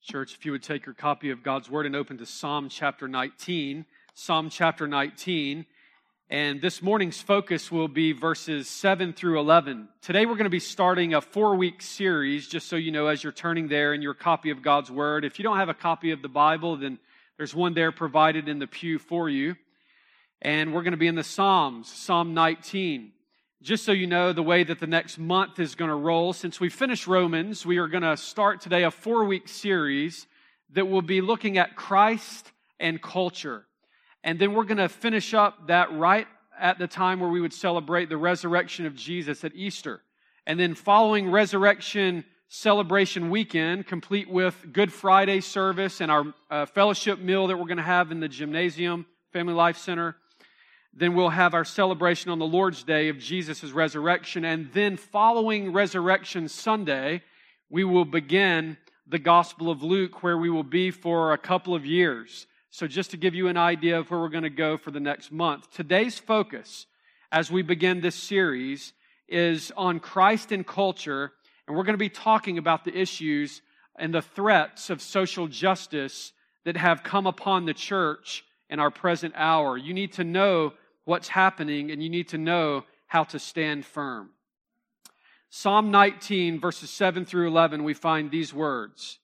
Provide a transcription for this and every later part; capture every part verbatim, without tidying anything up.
Church, if you would take your copy of God's Word and open to Psalm chapter nineteen. Psalm chapter nineteen. And this morning's focus will be verses seven through eleven. Today we're going to be starting a four-week series, just so you know as you're turning there in your copy of God's Word. If you don't have a copy of the Bible, then there's one there provided in the pew for you. And we're going to be in the Psalms, Psalm nineteen. Just so you know the way that the next month is going to roll, since we finished Romans, we are going to start today a four-week series that will be looking at Christ and culture. And then we're going to finish up that right at the time where we would celebrate the resurrection of Jesus at Easter. And then following Resurrection Celebration Weekend, complete with Good Friday service and our uh, fellowship meal that we're going to have in the gymnasium, Family Life Center, then we'll have our celebration on the Lord's Day of Jesus' resurrection. And then following Resurrection Sunday, we will begin the Gospel of Luke, where we will be for a couple of years. So just to give you an idea of where we're going to go for the next month, today's focus as we begin this series is on Christ and culture, and we're going to be talking about the issues and the threats of social justice that have come upon the church in our present hour. You need to know what's happening, and you need to know how to stand firm. Psalm nineteen, verses seven through eleven, we find these words.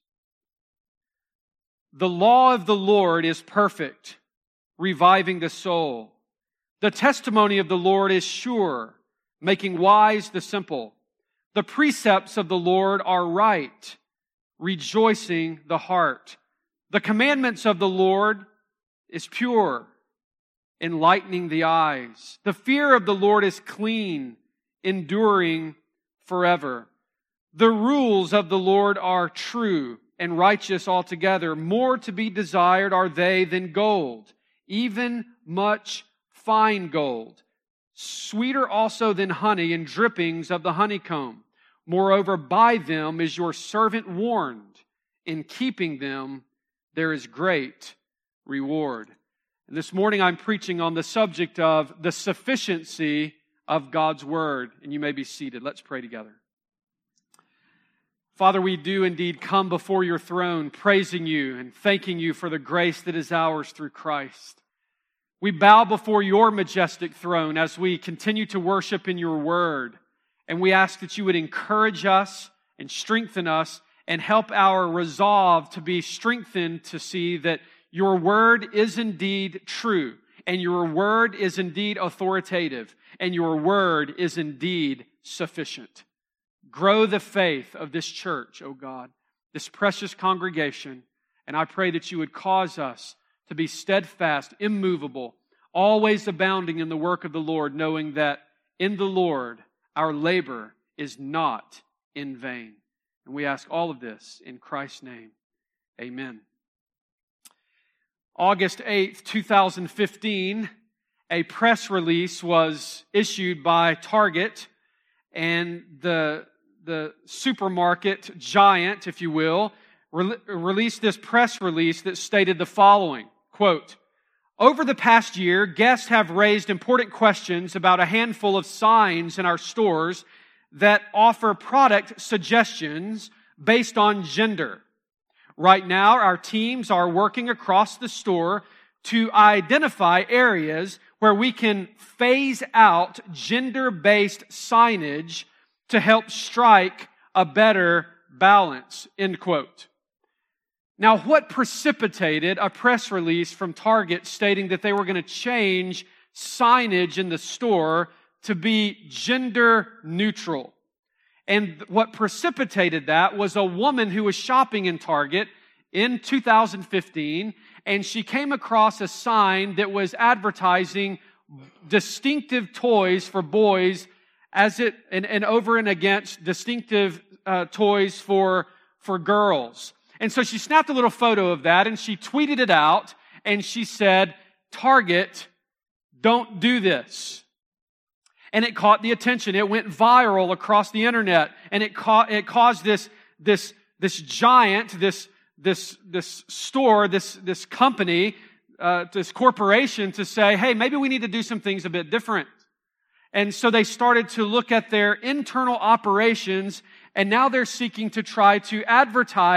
The law of the Lord is perfect, reviving the soul. The testimony of the Lord is sure, making wise the simple. The precepts of the Lord are right, rejoicing the heart. The commandments of the Lord is pure, enlightening the eyes. The fear of the Lord is clean, enduring forever. The rules of the Lord are true and righteous altogether. More to be desired are they than gold, even much fine gold. Sweeter also than honey and drippings of the honeycomb. Moreover, by them is your servant warned. In keeping them, there is great reward. And this morning I'm preaching on the subject of the sufficiency of God's Word. And you may be seated. Let's pray together. Father, we do indeed come before your throne, praising you and thanking you for the grace that is ours through Christ. We bow before your majestic throne as we continue to worship in your word. And we ask that you would encourage us and strengthen us and help our resolve to be strengthened to see that your word is indeed true, and your word is indeed authoritative, and your word is indeed sufficient. Grow the faith of this church, O God, this precious congregation, and I pray that you would cause us to be steadfast, immovable, always abounding in the work of the Lord, knowing that in the Lord our labor is not in vain. And we ask all of this in Christ's name. Amen. August eighth, two thousand fifteen, a press release was issued by Target, and the, the supermarket giant, if you will, re- released this press release that stated the following, quote, over the past year, guests have raised important questions about a handful of signs in our stores that offer product suggestions based on gender. Right now, our teams are working across the store to identify areas where we can phase out gender-based signage to help strike a better balance, end quote. Now, what precipitated a press release from Target stating that they were going to change signage in the store to be gender neutral? And what precipitated that was a woman who was shopping in Target in two thousand fifteen, and she came across a sign that was advertising distinctive toys for boys as it and, and over and against distinctive uh, toys for, for girls. And so she snapped a little photo of that and she tweeted it out and she said, Target, don't do this. And it caught the attention. It went viral across the internet, and it caught, it caused this, this, this giant, this, this, this store, this, this company, uh, this corporation to say, hey, maybe we need to do some things a bit different. And so they started to look at their internal operations, and now they're seeking to try to advertise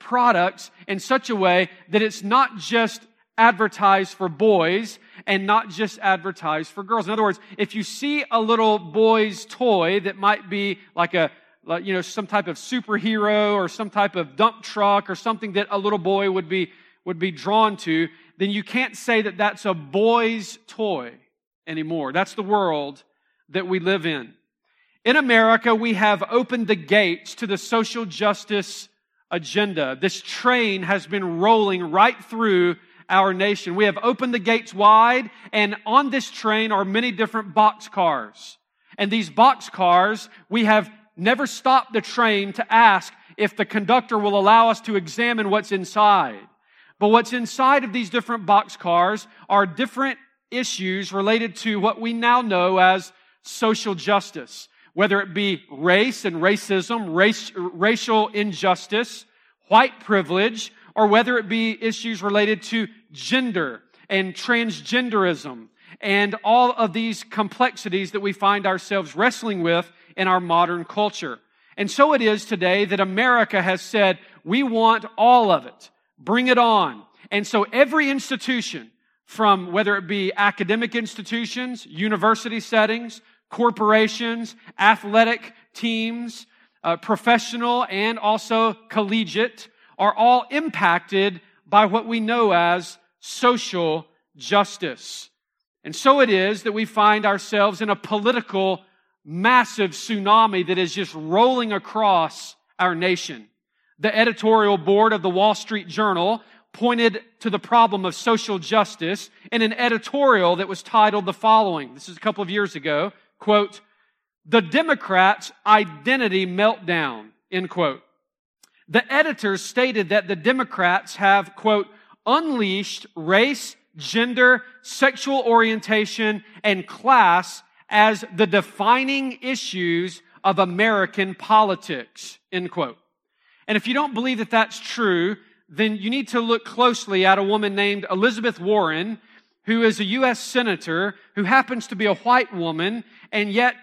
products in such a way that it's not just advertised for boys and not just advertised for girls. In other words, if you see a little boy's toy that might be like a, like, you know, some type of superhero or some type of dump truck or something that a little boy would be, would be drawn to, then you can't say that that's a boy's toy anymore. That's the world that we live in. In America, we have opened the gates to the social justice agenda. This train has been rolling right through our nation. We have opened the gates wide, and on this train are many different boxcars. And these boxcars, we have never stopped the train to ask if the conductor will allow us to examine what's inside. But what's inside of these different boxcars are different issues related to what we now know as social justice, whether it be race and racism, race, racial injustice, white privilege, or whether it be issues related to gender and transgenderism and all of these complexities that we find ourselves wrestling with in our modern culture. And so it is today that America has said, we want all of it. Bring it on. And so every institution, from whether it be academic institutions, university settings, corporations, athletic teams, uh, professional and also collegiate, are all impacted by what we know as social justice. And so it is that we find ourselves in a political massive tsunami that is just rolling across our nation. The editorial board of the Wall Street Journal pointed to the problem of social justice in an editorial that was titled the following. This is a couple of years ago. Quote, "The Democrats' identity meltdown," end quote. The editors stated that the Democrats have, quote, unleashed race, gender, sexual orientation, and class as the defining issues of American politics, end quote. And if you don't believe that that's true, then you need to look closely at a woman named Elizabeth Warren, who is a U S senator, who happens to be a white woman, and yet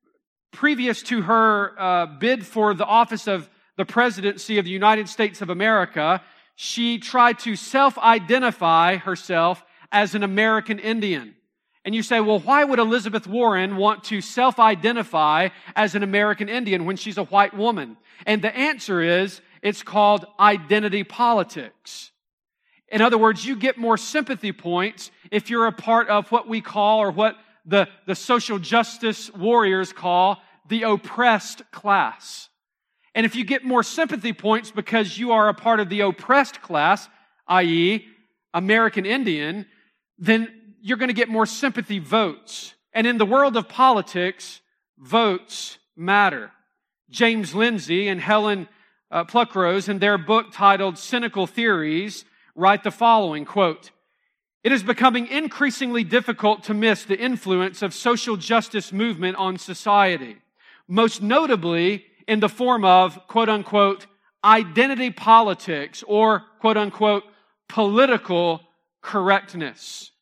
previous to her uh, bid for the office of the presidency of the United States of America, she tried to self-identify herself as an American Indian. And you say, well, why would Elizabeth Warren want to self-identify as an American Indian when she's a white woman? And the answer is, it's called identity politics. In other words, you get more sympathy points if you're a part of what we call, or what the, the social justice warriors call, the oppressed class. And if you get more sympathy points because you are a part of the oppressed class, that is, American Indian, then you're going to get more sympathy votes. And in the world of politics, votes matter. James Lindsay and Helen uh, Pluckrose, in their book titled Cynical Theories, write the following, quote, "It is becoming increasingly difficult to miss the influence of social justice movement on society, most notably in the form of, quote unquote, identity politics or, quote unquote, political correctness."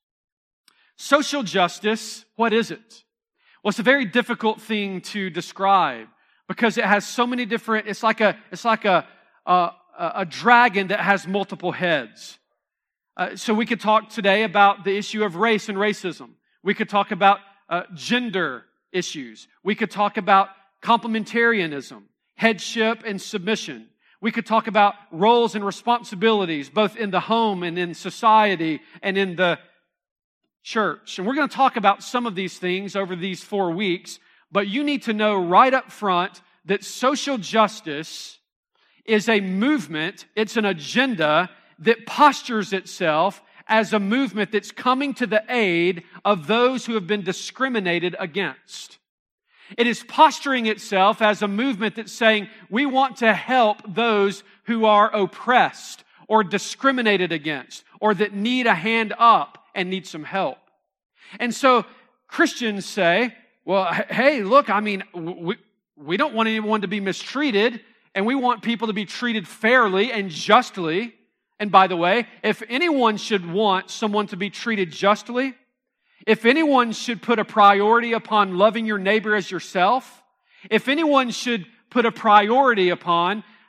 Social justice, what is it? Well, it's a very difficult thing to describe because it has so many different, it's like a, it's like a, a, a dragon that has multiple heads. Uh, so we could talk today about the issue of race and racism. We could talk about uh, gender issues. We could talk about complementarianism, headship and submission. We could talk about roles and responsibilities, both in the home and in society and in the church. And we're going to talk about some of these things over these four weeks, but you need to know right up front that social justice is a movement, it's an agenda that postures itself as a movement that's coming to the aid of those who have been discriminated against. It is posturing itself as a movement that's saying, we want to help those who are oppressed or discriminated against or that need a hand up and need some help. And so Christians say, well, hey, look, I mean, we, we don't want anyone to be mistreated, and we want people to be treated fairly and justly. And by the way, if anyone should want someone to be treated justly, if anyone should put a priority upon loving your neighbor as yourself, if anyone should put a priority upon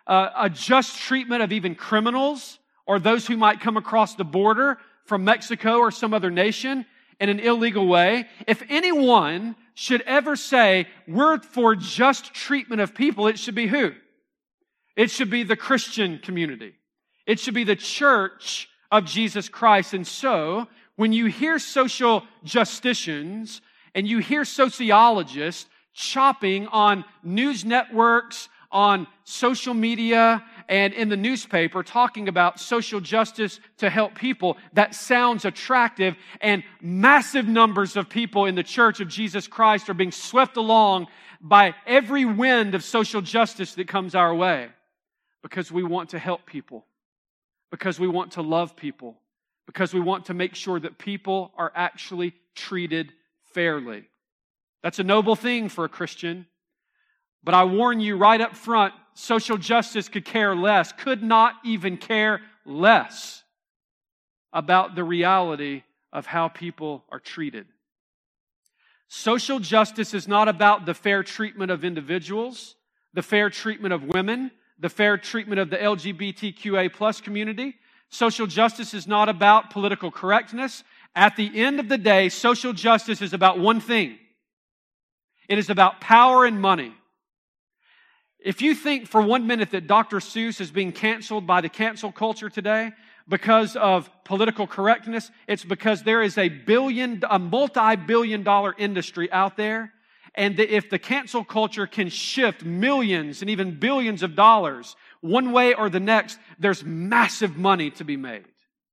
uh, a just treatment of even criminals or those who might come across the border from Mexico or some other nation in an illegal way. If anyone should ever say, we're for just treatment of people, it should be who? It should be the Christian community. It should be the church of Jesus Christ. And so, when you hear social justicians and you hear sociologists chopping on news networks, on social media, and in the newspaper talking about social justice to help people, that sounds attractive, and massive numbers of people in the church of Jesus Christ are being swept along by every wind of social justice that comes our way because we want to help people, because we want to love people, because we want to make sure that people are actually treated fairly. That's a noble thing for a Christian. But I warn you right up front, social justice could care less, could not even care less about the reality of how people are treated. Social justice is not about the fair treatment of individuals, the fair treatment of women, the fair treatment of the L G B T Q A plus community. Social justice is not about political correctness. At the end of the day, social justice is about one thing. It is about power and money. If you think for one minute that Doctor Seuss is being canceled by the cancel culture today because of political correctness, it's because there is a billion, a multi-billion dollar industry out there, and that if the cancel culture can shift millions and even billions of dollars one way or the next, there's massive money to be made.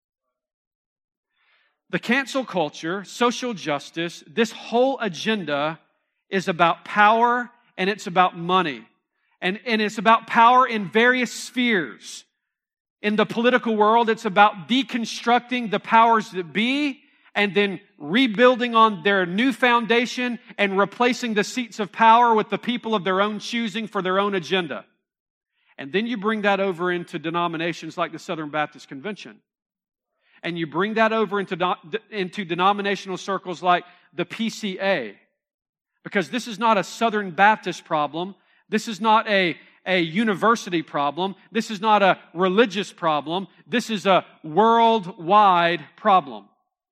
The cancel culture, social justice, this whole agenda is about power and it's about money. And, and it's about power in various spheres. In the political world, it's about deconstructing the powers that be and then rebuilding on their new foundation and replacing the seats of power with the people of their own choosing for their own agenda. And then you bring that over into denominations like the Southern Baptist Convention. And you bring that over into, into denominational circles like the P C A. Because this is not a Southern Baptist problem. This is not a, a university problem. This is not a religious problem. This is a worldwide problem.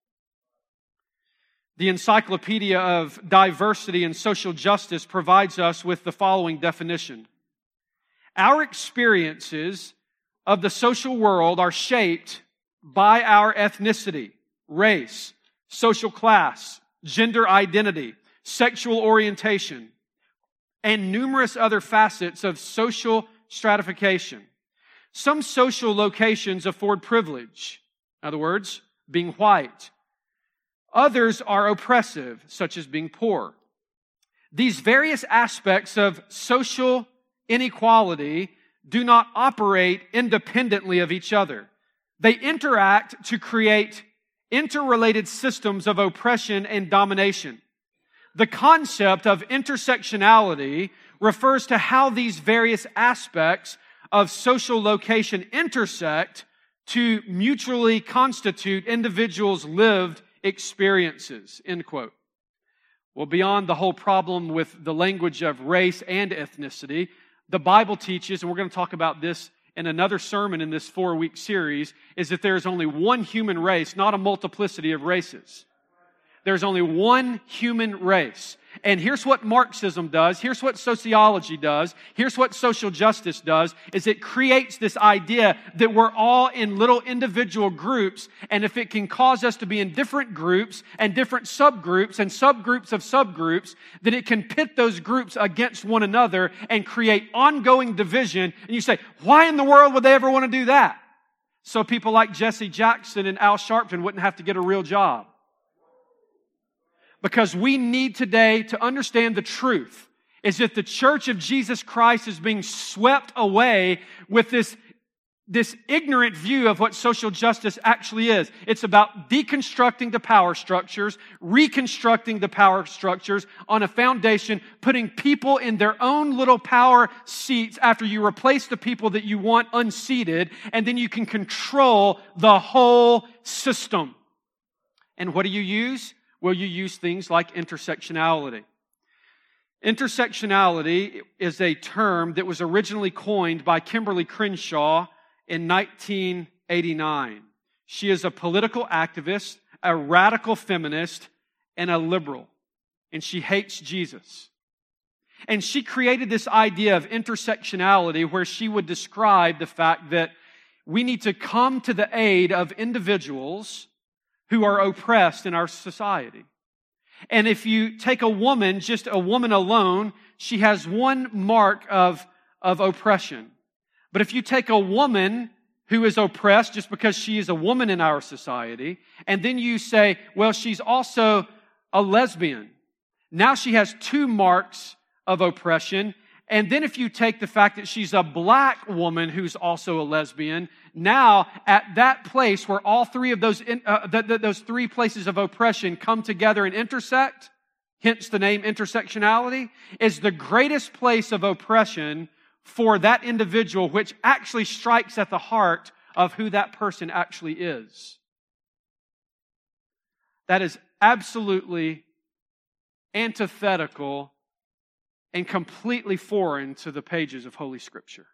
The Encyclopedia of Diversity and Social Justice provides us with the following definition. Our experiences of the social world are shaped by our ethnicity, race, social class, gender identity, sexual orientation, and numerous other facets of social stratification. Some social locations afford privilege, in other words, being white. Others are oppressive, such as being poor. These various aspects of social inequality do not operate independently of each other. They interact to create interrelated systems of oppression and domination. The concept of intersectionality refers to how these various aspects of social location intersect to mutually constitute individuals' lived experiences, end quote. Well, beyond the whole problem with the language of race and ethnicity, the Bible teaches, and we're going to talk about this in another sermon in this four-week series, is that there is only one human race, not a multiplicity of races. There's only one human race. And here's what Marxism does. Here's what sociology does. Here's what social justice does, is it creates this idea that we're all in little individual groups, and if it can cause us to be in different groups and different subgroups and subgroups of subgroups, then it can pit those groups against one another and create ongoing division. And you say, why in the world would they ever want to do that? So people like Jesse Jackson and Al Sharpton wouldn't have to get a real job. Because we need today to understand the truth is that the church of Jesus Christ is being swept away with this, this ignorant view of what social justice actually is. It's about deconstructing the power structures, reconstructing the power structures on a foundation, putting people in their own little power seats after you replace the people that you want unseated, and then you can control the whole system. And what do you use? Well, you use things like intersectionality. Intersectionality is a term that was originally coined by Kimberly Crenshaw in nineteen eighty-nine. She is a political activist, a radical feminist, and a liberal. And she hates Jesus. And she created this idea of intersectionality where she would describe the fact that we need to come to the aid of individuals who are oppressed in our society. And if you take a woman, just a woman alone, she has one mark of, of oppression. But if you take a woman who is oppressed just because she is a woman in our society, and then you say, well, she's also a lesbian. Now she has two marks of oppression. And then if you take the fact that she's a black woman who's also a lesbian, now at that place where all three of those uh, th- th- those three places of oppression come together and intersect, hence the name intersectionality, is the greatest place of oppression for that individual, which actually strikes at the heart of who that person actually is. That is absolutely antithetical and completely foreign to the pages of Holy Scripture.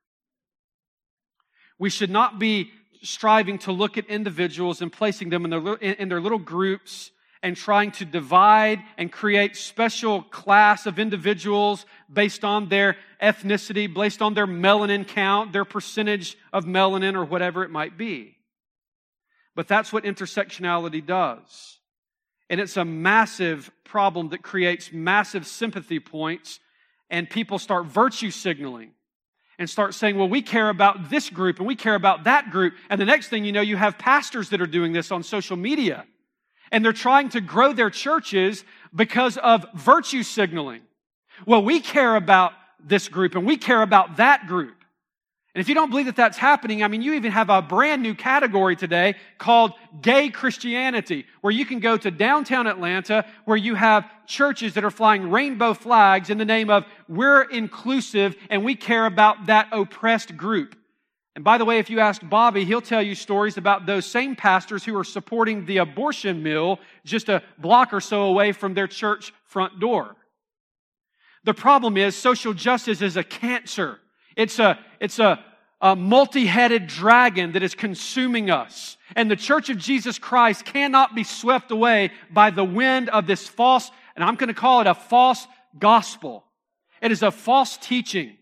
We should not be striving to look at individuals and placing them in their, in their little groups and trying to divide and create special class of individuals based on their ethnicity, based on their melanin count, their percentage of melanin, or whatever it might be. But that's what intersectionality does. And it's a massive problem that creates massive sympathy points, and people start virtue signaling and start saying, well, we care about this group and we care about that group. And the next thing you know, you have pastors that are doing this on social media. And they're trying to grow their churches because of virtue signaling. Well, we care about this group and we care about that group. And if you don't believe that that's happening, I mean, you even have a brand new category today called gay Christianity, where you can go to downtown Atlanta, where you have churches that are flying rainbow flags in the name of we're inclusive and we care about that oppressed group. And by the way, if you ask Bobby, he'll tell you stories about those same pastors who are supporting the abortion mill just a block or so away from their church front door. The problem is social justice is a cancer. It's a, it's a, a multi-headed dragon that is consuming us. And the Church of Jesus Christ cannot be swept away by the wind of this false, and I'm going to call it a false gospel. It is a false teaching.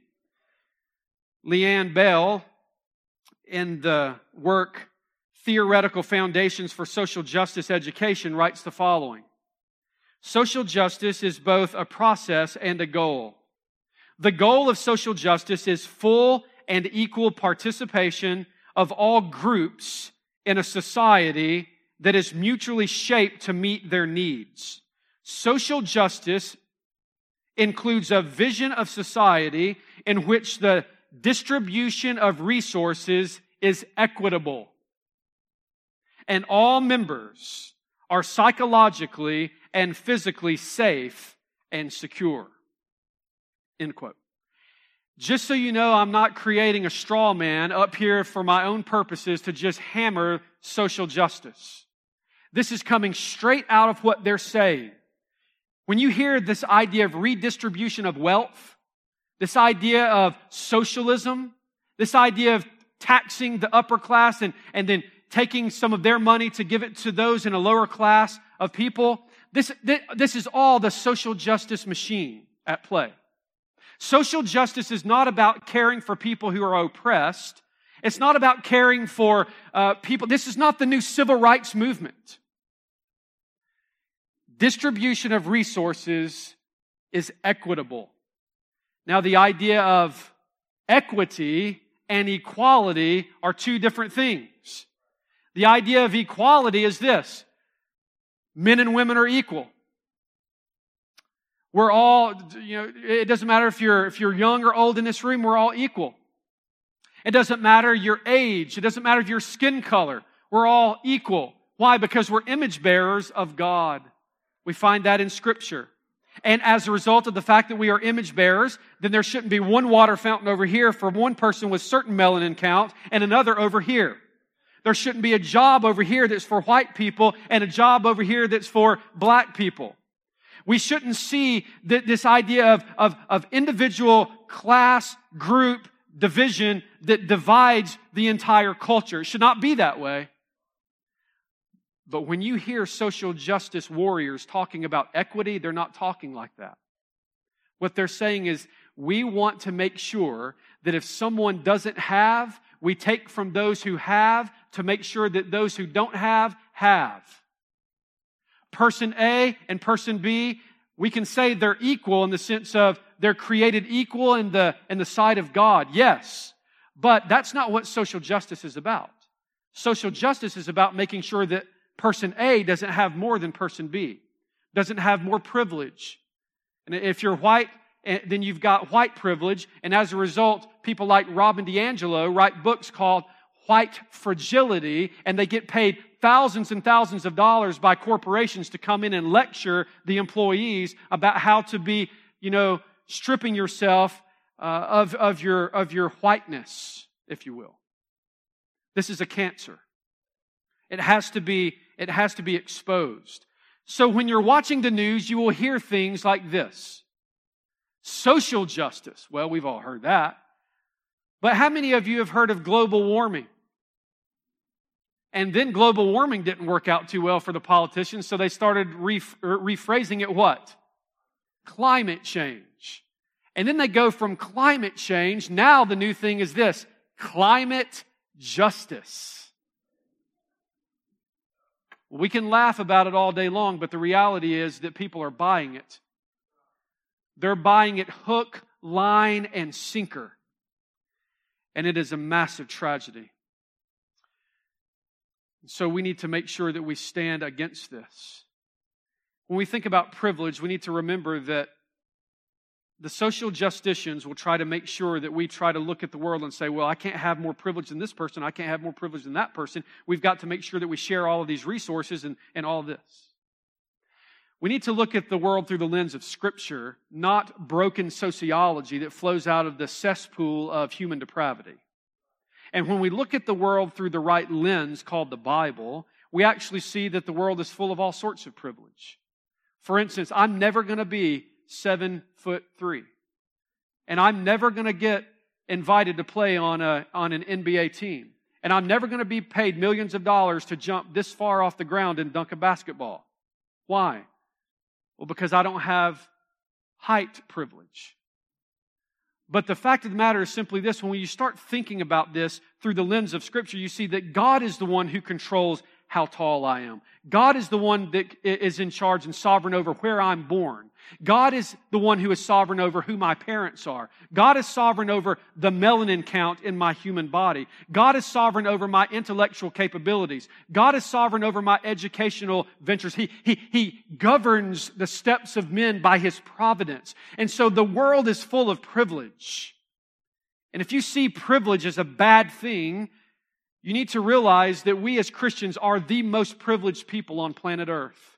Leanne Bell, in the work Theoretical Foundations for Social Justice Education, writes the following. Social justice is both a process and a goal. The goal of social justice is full and equal participation of all groups in a society that is mutually shaped to meet their needs. Social justice includes a vision of society in which the distribution of resources is equitable, and all members are psychologically and physically safe and secure. End quote. Just so you know, I'm not creating a straw man up here for my own purposes to just hammer social justice. This is coming straight out of what they're saying. When you hear this idea of redistribution of wealth, this idea of socialism, this idea of taxing the upper class and, and then taking some of their money to give it to those in a lower class of people, this, this is all the social justice machine at play. Social justice is not about caring for people who are oppressed. It's not about caring for uh, people. This is not the new civil rights movement. Distribution of resources is equitable. Now, the idea of equity and equality are two different things. The idea of equality is this: men and women are equal. We're all, you know, it doesn't matter if you're if you're young or old in this room, we're all equal. It doesn't matter your age. It doesn't matter your skin color. We're all equal. Why? Because we're image bearers of God. We find that in Scripture. And as a result of the fact that we are image bearers, then there shouldn't be one water fountain over here for one person with certain melanin count and another over here. There shouldn't be a job over here that's for white people and a job over here that's for black people. We shouldn't see th- this idea of, of, of individual, class, group, division that divides the entire culture. It should not be that way. But when you hear social justice warriors talking about equity, they're not talking like that. What they're saying is, we want to make sure that if someone doesn't have, we take from those who have to make sure that those who don't have, have. Person A and person B, we can say they're equal in the sense of they're created equal in the, in the sight of God, yes. But that's not what social justice is about. Social justice is about making sure that person A doesn't have more than person B, doesn't have more privilege. And if you're white, then you've got white privilege, and as a result, people like Robin DiAngelo write books called White Fragility, and they get paid thousands and thousands of dollars by corporations to come in and lecture the employees about how to be, you know, stripping yourself uh, of, of your, of your whiteness, if you will. This is a cancer. It has to be, it has to be exposed. So when you're watching the news, you will hear things like this. Social justice. Well, we've all heard that. But how many of you have heard of global warming? And then global warming didn't work out too well for the politicians, so they started reph- rephrasing it what? Climate change. And then they go from climate change, now the new thing is this, climate justice. We can laugh about it all day long, but the reality is that people are buying it. They're buying it hook, line, and sinker. And it is a massive tragedy. So we need to make sure that we stand against this. When we think about privilege, we need to remember that the social justicians will try to make sure that we try to look at the world and say, well, I can't have more privilege than this person. I can't have more privilege than that person. We've got to make sure that we share all of these resources and, and all of this. We need to look at the world through the lens of Scripture, not broken sociology that flows out of the cesspool of human depravity. And when we look at the world through the right lens called the Bible, we actually see that the world is full of all sorts of privilege. For instance, I'm never going to be seven foot three. And I'm never going to get invited to play on a on an N B A team. And I'm never going to be paid millions of dollars to jump this far off the ground and dunk a basketball. Why? Well, because I don't have height privilege. But the fact of the matter is simply this. When you start thinking about this through the lens of Scripture, you see that God is the one who controls how tall I am. God is the one that is in charge and sovereign over where I'm born. God is the one who is sovereign over who my parents are. God is sovereign over the melanin count in my human body. God is sovereign over my intellectual capabilities. God is sovereign over my educational ventures. He, he, he governs the steps of men by His providence. And so the world is full of privilege. And if you see privilege as a bad thing, you need to realize that we as Christians are the most privileged people on planet Earth.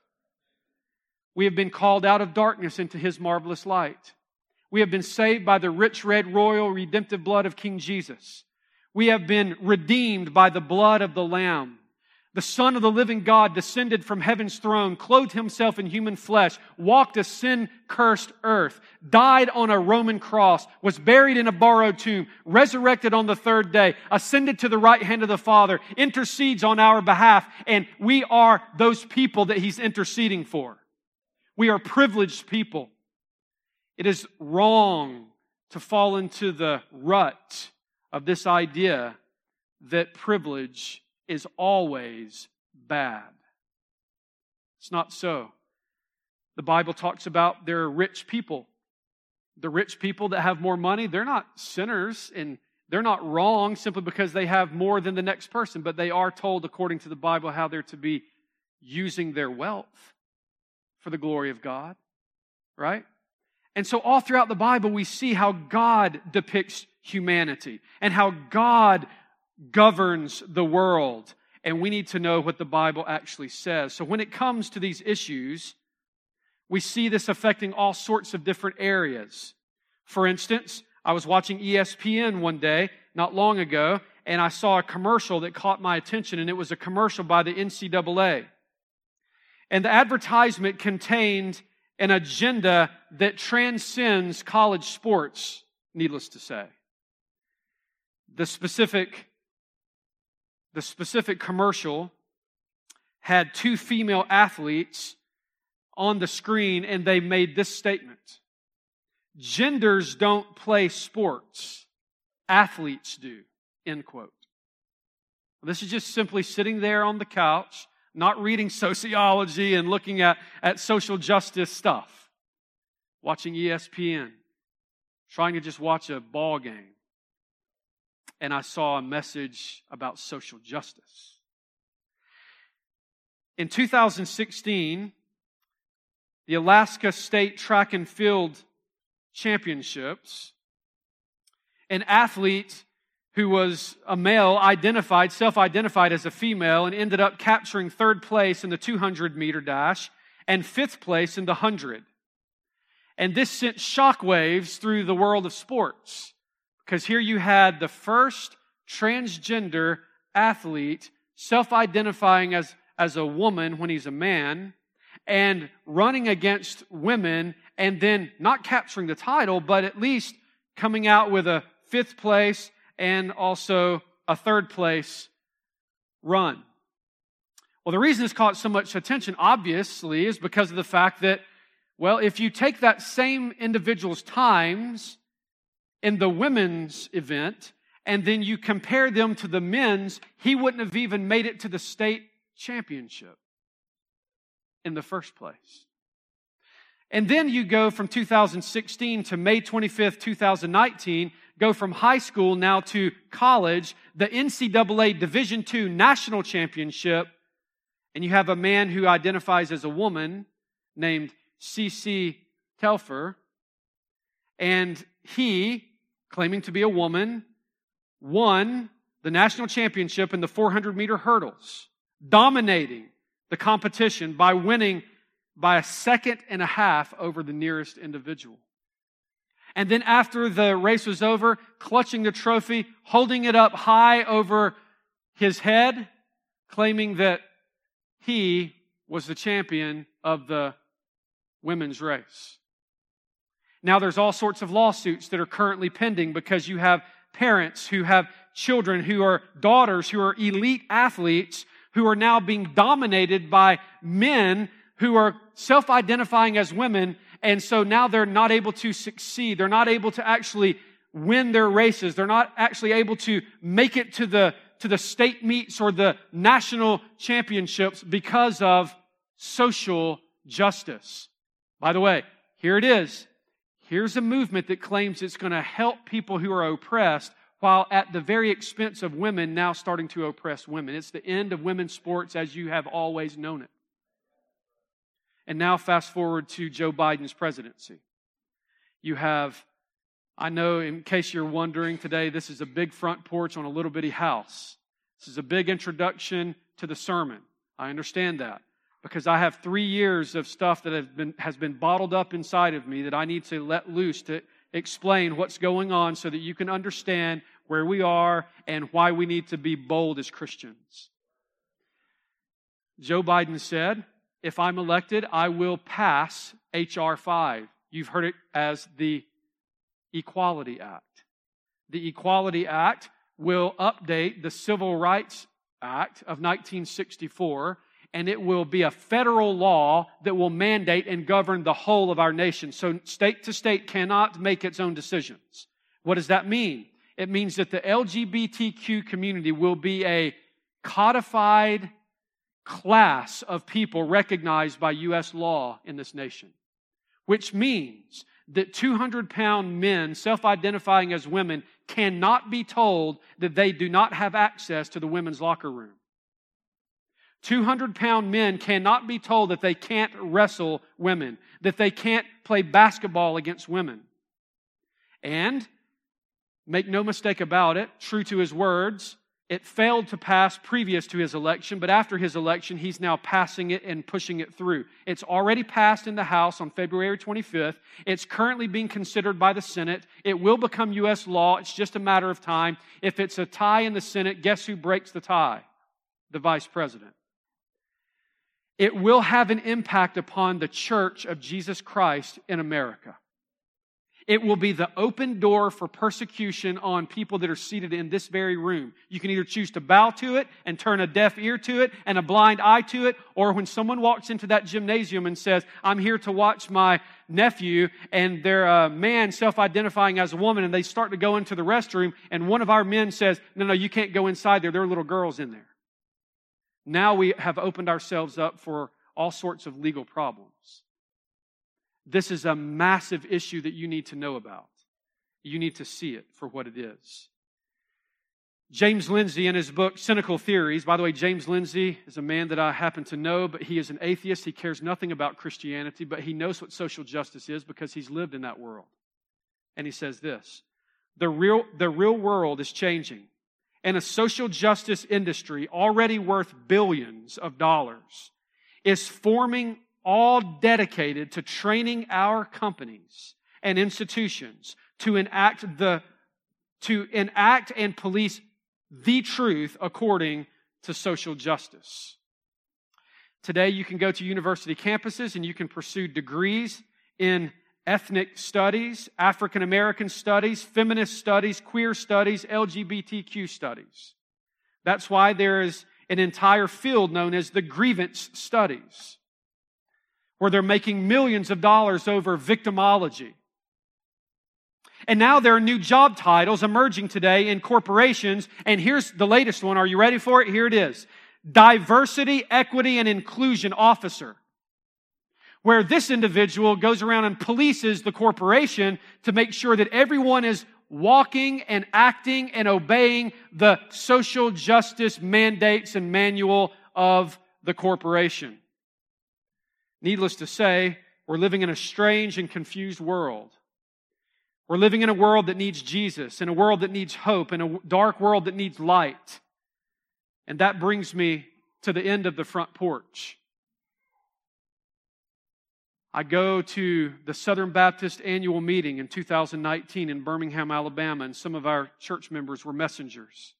We have been called out of darkness into His marvelous light. We have been saved by the rich, red, royal, redemptive blood of King Jesus. We have been redeemed by the blood of the Lamb. The Son of the living God descended from heaven's throne, clothed Himself in human flesh, walked a sin-cursed earth, died on a Roman cross, was buried in a borrowed tomb, resurrected on the third day, ascended to the right hand of the Father, intercedes on our behalf, and we are those people that He's interceding for. We are privileged people. It is wrong to fall into the rut of this idea that privilege is always bad. It's not so. The Bible talks about there are rich people. The rich people that have more money, they're not sinners and they're not wrong simply because they have more than the next person, but they are told according to the Bible how they're to be using their wealth for the glory of God, right? And so all throughout the Bible, we see how God depicts humanity and how God governs the world. And we need to know what the Bible actually says. So when it comes to these issues, we see this affecting all sorts of different areas. For instance, I was watching E S P N one day, not long ago, and I saw a commercial that caught my attention, and it was a commercial by the N C double A. And the advertisement contained an agenda that transcends college sports, needless to say. The specific, the specific commercial had two female athletes on the screen, and they made this statement: genders don't play sports, athletes do, end quote. This is just simply sitting there on the couch, not reading sociology and looking at, at social justice stuff, watching E S P N, trying to just watch a ball game. And I saw a message about social justice. In two thousand sixteen, the Alaska State Track and Field Championships, an athlete who was a male identified, self-identified as a female, and ended up capturing third place in the two hundred meter dash and fifth place in the one hundred. And this sent shockwaves through the world of sports, because here you had the first transgender athlete self-identifying as, as a woman when he's a man, and running against women, and then not capturing the title, but at least coming out with a fifth place and also a third place run. Well, the reason it's caught so much attention, obviously, is because of the fact that, well, if you take that same individual's times in the women's event and then you compare them to the men's, he wouldn't have even made it to the state championship in the first place. And then you go from two thousand sixteen to May twenty-fifth, two thousand nineteen, go from high school now to college, the N C double A Division two National Championship, and you have a man who identifies as a woman named Cece Telfer, and he, claiming to be a woman, won the national championship in the four hundred meter hurdles, dominating the competition by winning by a second and a half over the nearest individual. And then after the race was over, clutching the trophy, holding it up high over his head, claiming that he was the champion of the women's race. Now there's all sorts of lawsuits that are currently pending because you have parents who have children who are daughters who are elite athletes who are now being dominated by men who are self-identifying as women, and so now they're not able to succeed. They're not able to actually win their races. They're not actually able to make it to the, to the state meets or the national championships because of social justice. By the way, here it is. Here's a movement that claims it's going to help people who are oppressed while at the very expense of women now starting to oppress women. It's the end of women's sports as you have always known it. And now fast forward to Joe Biden's presidency. You have, I know in case you're wondering today, this is a big front porch on a little bitty house. This is a big introduction to the sermon. I understand that because I have three years of stuff that have been, has been bottled up inside of me that I need to let loose to explain what's going on so that you can understand where we are and why we need to be bold as Christians. Joe Biden said, if I'm elected, I will pass H R five. You've heard it as the Equality Act. The Equality Act will update the Civil Rights Act of nineteen sixty-four, and it will be a federal law that will mandate and govern the whole of our nation. So state to state cannot make its own decisions. What does that mean? It means that the L G B T Q community will be a codified class of people recognized by U S law in this nation, which means that two hundred pound men self-identifying as women cannot be told that they do not have access to the women's locker room. two hundred pound men cannot be told that they can't wrestle women, that they can't play basketball against women. And, make no mistake about it, true to his words, it failed to pass previous to his election, but after his election, he's now passing it and pushing it through. It's already passed in the House on February twenty-fifth. It's currently being considered by the Senate. It will become U S law. It's just a matter of time. If it's a tie in the Senate, guess who breaks the tie? The Vice President. it will have an impact upon the church of Jesus Christ in America. It will be the open door for persecution on people that are seated in this very room. You can either choose to bow to it and turn a deaf ear to it and a blind eye to it, or when someone walks into that gymnasium and says, I'm here to watch my nephew, and they're a man self-identifying as a woman, and they start to go into the restroom, and one of our men says, no, no, you can't go inside there. There are little girls in there. Now we have opened ourselves up for all sorts of legal problems. This is a massive issue that you need to know about. You need to see it for what it is. James Lindsay, in his book, Cynical Theories, by the way, James Lindsay is a man that I happen to know, but he is an atheist. He cares nothing about Christianity, but he knows what social justice is because he's lived in that world. And he says this, the real, the real world is changing, and a social justice industry already worth billions of dollars is forming, all dedicated to training our companies and institutions to enact the to enact and police the truth according to social justice. Today you can go to university campuses and you can pursue degrees in ethnic studies, African American studies, feminist studies, queer studies, L G B T Q studies. That's why there is an entire field known as the grievance studies, where they're making millions of dollars over victimology. And now there are new job titles emerging today in corporations, and here's the latest one. Are you ready for it? Here it is. Diversity, Equity, and Inclusion Officer, where this individual goes around and polices the corporation to make sure that everyone is walking and acting and obeying the social justice mandates and manual of the corporation. Needless to say, we're living in a strange and confused world. We're living in a world that needs Jesus, in a world that needs hope, in a dark world that needs light. And that brings me to the end of the front porch. I go to the Southern Baptist annual meeting in two thousand nineteen in Birmingham, Alabama, and some of our church members were messengers.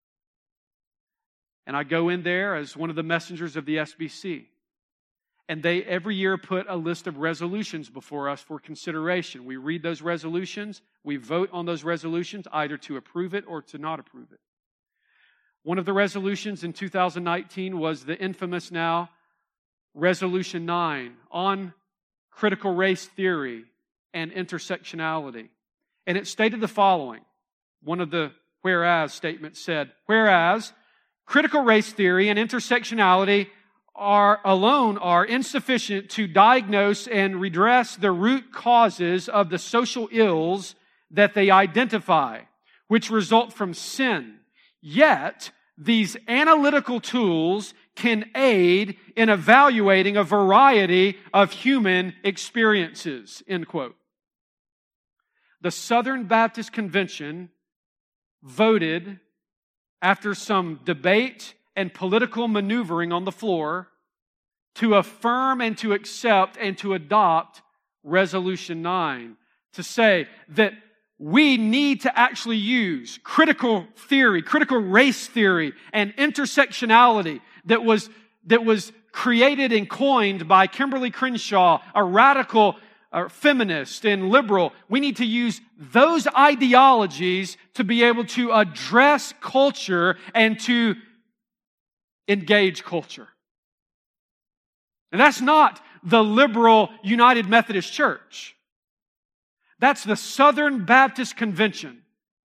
And I go in there as one of the messengers of the S B C. And they every year put a list of resolutions before us for consideration. We read those resolutions. We vote on those resolutions, either to approve it or to not approve it. One of the resolutions in two thousand nineteen was the infamous now Resolution nine on critical race theory and intersectionality. And it stated the following. One of the whereas statements said, whereas critical race theory and intersectionality are alone are insufficient to diagnose and redress the root causes of the social ills that they identify, which result from sin. Yet, these analytical tools can aid in evaluating a variety of human experiences, end quote. The Southern Baptist Convention voted, after some debate and political maneuvering on the floor, to affirm and to accept and to adopt Resolution nine, to say that we need to actually use critical theory, critical race theory, and intersectionality that was, that was created and coined by Kimberly Crenshaw, a radical uh, feminist and liberal. We need to use those ideologies to be able to address culture and to engage culture. And that's not the liberal United Methodist Church. That's the Southern Baptist Convention.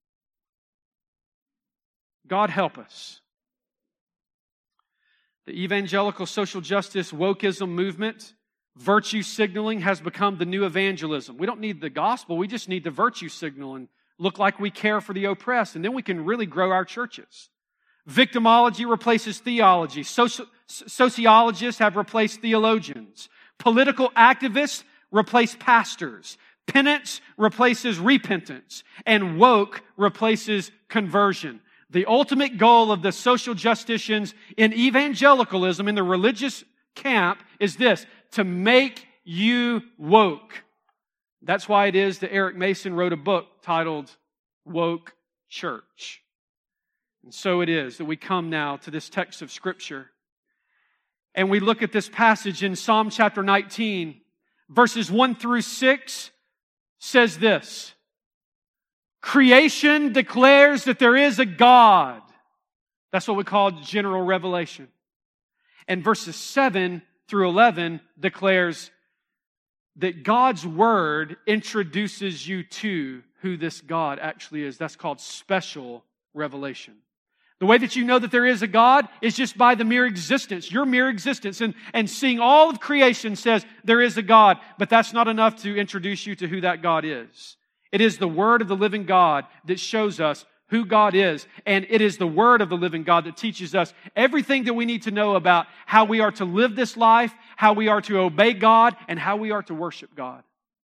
God help us. The evangelical social justice wokeism movement, virtue signaling, has become the new evangelism. We don't need the gospel, we just need the virtue signal and look like we care for the oppressed, and then we can really grow our churches. Victimology replaces theology. Soci- sociologists have replaced theologians. Political activists replace pastors. Penance replaces repentance. And woke replaces conversion. The ultimate goal of the social justicians in evangelicalism, in the religious camp, is this: to make you woke. That's why it is that Eric Mason wrote a book titled Woke Church. And so it is that we come now to this text of Scripture. and we look at this passage in Psalm chapter nineteen, verses one through six says this: creation declares that there is a God. That's what we call general revelation. And verses seven through eleven declares that God's Word introduces you to who this God actually is. That's called special revelation. The way that you know that there is a God is just by the mere existence, your mere existence. And, and seeing all of creation says there is a God, but that's not enough to introduce you to who that God is. It is the Word of the living God that shows us who God is. And it is the Word of the living God that teaches us everything that we need to know about how we are to live this life, how we are to obey God, and how we are to worship God.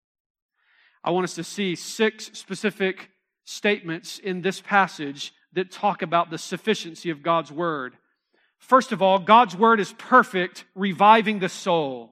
I want us to see six specific statements in this passage that talk about the sufficiency of God's Word. First of all, God's Word is perfect, reviving the soul.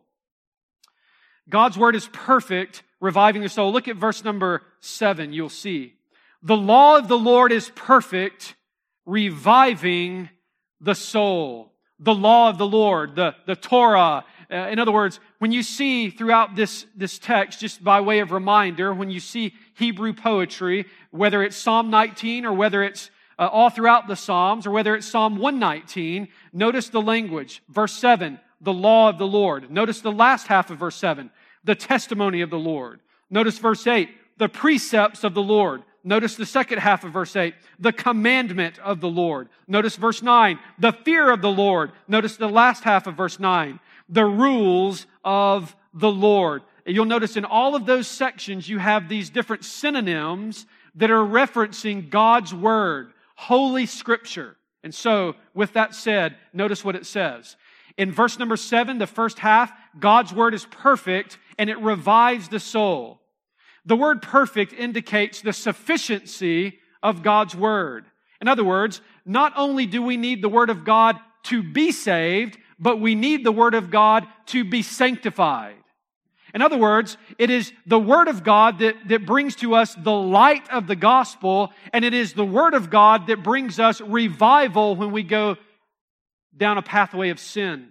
God's Word is perfect, reviving the soul. Look at verse number seven, you'll see. The law of the Lord is perfect, reviving the soul. The law of the Lord, the, the Torah. Uh, in other words, when you see throughout this, this text, just by way of reminder, when you see Hebrew poetry, whether it's Psalm nineteen or whether it's uh, all throughout the Psalms or whether it's Psalm one nineteen, notice the language. Verse seven, the law of the Lord. Notice the last half of verse seven, the testimony of the Lord. Notice verse eight, the precepts of the Lord. Notice the second half of verse eight, the commandment of the Lord. Notice verse nine, the fear of the Lord. Notice the last half of verse nine, the rules of the Lord. You'll notice in all of those sections you have these different synonyms that are referencing God's Word, Holy Scripture. And so, with that said, notice what it says. In verse number seven, the first half, God's Word is perfect and it revives the soul. The word perfect indicates the sufficiency of God's Word. In other words, not only do we need the Word of God to be saved, but we need the Word of God to be sanctified. In other words, it is the Word of God that, that brings to us the light of the gospel, and it is the Word of God that brings us revival when we go down a pathway of sin.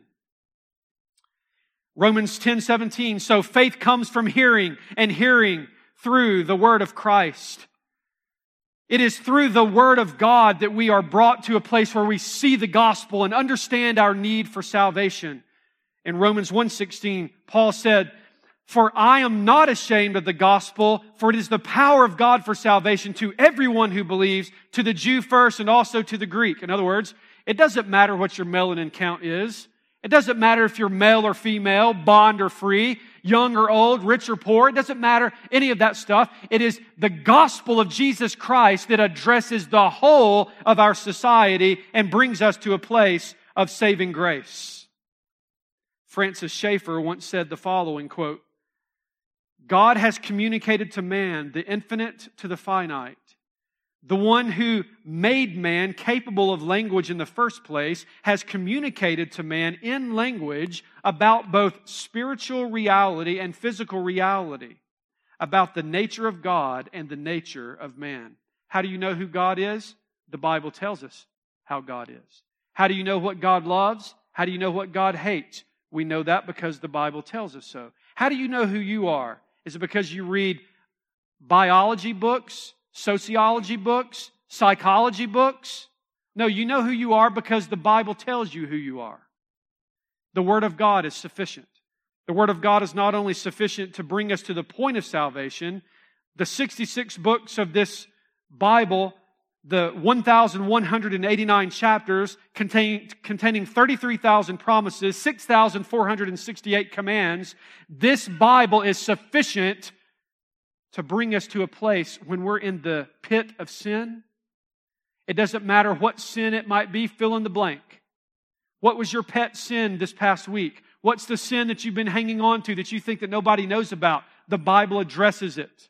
Romans ten seventeen, so faith comes from hearing, and hearing through the Word of Christ. It is through the Word of God that we are brought to a place where we see the gospel and understand our need for salvation. In Romans one sixteen, Paul said, for I am not ashamed of the gospel, for it is the power of God for salvation to everyone who believes, to the Jew first and also to the Greek. In other words, it doesn't matter what your melanin count is. It doesn't matter if you're male or female, bond or free, young or old, rich or poor. It doesn't matter any of that stuff. It is the gospel of Jesus Christ that addresses the whole of our society and brings us to a place of saving grace. Francis Schaeffer once said the following, quote, God has communicated to man the infinite to the finite. The one who made man capable of language in the first place has communicated to man in language about both spiritual reality and physical reality, about the nature of God and the nature of man. How do you know who God is? The Bible tells us how God is. How do you know what God loves? How do you know what God hates? We know that because the Bible tells us so. How do you know who you are? Is it because you read biology books, sociology books, psychology books? No, you know who you are because the Bible tells you who you are. The Word of God is sufficient. The Word of God is not only sufficient to bring us to the point of salvation, the sixty-six books of this Bible, the one thousand one hundred eighty-nine chapters contain, containing thirty-three thousand promises, six thousand four hundred sixty-eight commands, this Bible is sufficient to bring us to a place when we're in the pit of sin. It doesn't matter what sin it might be, fill in the blank. What was your pet sin this past week? What's the sin that you've been hanging on to that you think that nobody knows about? The Bible addresses it.